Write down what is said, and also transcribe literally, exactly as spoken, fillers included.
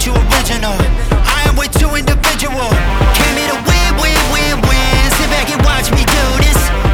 too original. I am way too individual. Came here to win, win, win, win. Sit back and watch me do this.